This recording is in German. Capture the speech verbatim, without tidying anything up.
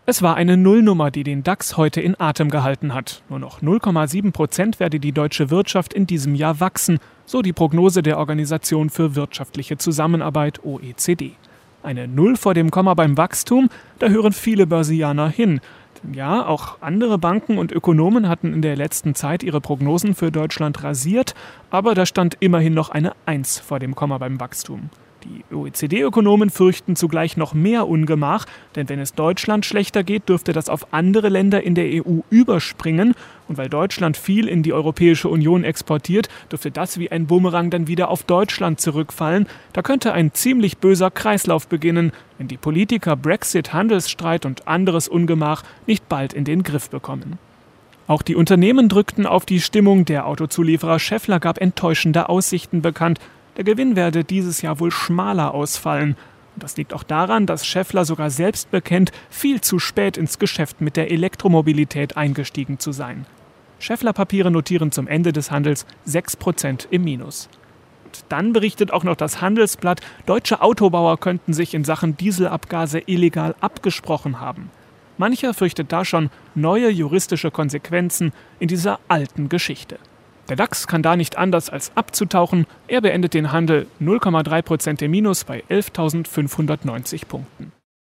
Es war eine Nullnummer, die den DAX heute in Atem gehalten hat. Nur noch null Komma sieben Prozent werde die deutsche Wirtschaft in diesem Jahr wachsen, so die Prognose der Organisation für wirtschaftliche Zusammenarbeit O E C D. Eine Null vor dem Komma beim Wachstum, da hören viele Börsianer hin. Denn ja, auch andere Banken und Ökonomen hatten in der letzten Zeit ihre Prognosen für Deutschland rasiert, aber da stand immerhin noch eine Eins vor dem Komma beim Wachstum. Die O E C D-Ökonomen fürchten zugleich noch mehr Ungemach, denn wenn es Deutschland schlechter geht, dürfte das auf andere Länder in der E U überspringen. Und weil Deutschland viel in die Europäische Union exportiert, dürfte das wie ein Bumerang dann wieder auf Deutschland zurückfallen. Da könnte ein ziemlich böser Kreislauf beginnen, wenn die Politiker Brexit, Handelsstreit und anderes Ungemach nicht bald in den Griff bekommen. Auch die Unternehmen drückten auf die Stimmung. Der Autozulieferer Schaeffler gab enttäuschende Aussichten bekannt. Der Gewinn werde dieses Jahr wohl schmaler ausfallen. Und das liegt auch daran, dass Schaeffler sogar selbst bekennt, viel zu spät ins Geschäft mit der Elektromobilität eingestiegen zu sein. Schaeffler-Papiere notieren zum Ende des Handels sechs Prozent im Minus. Und dann berichtet auch noch das Handelsblatt, deutsche Autobauer könnten sich in Sachen Dieselabgase illegal abgesprochen haben. Mancher fürchtet da schon neue juristische Konsequenzen in dieser alten Geschichte. Der DAX kann da nicht anders als abzutauchen. Er beendet den Handel null Komma drei Prozent im Minus bei elftausendfünfhundertneunzig Punkten.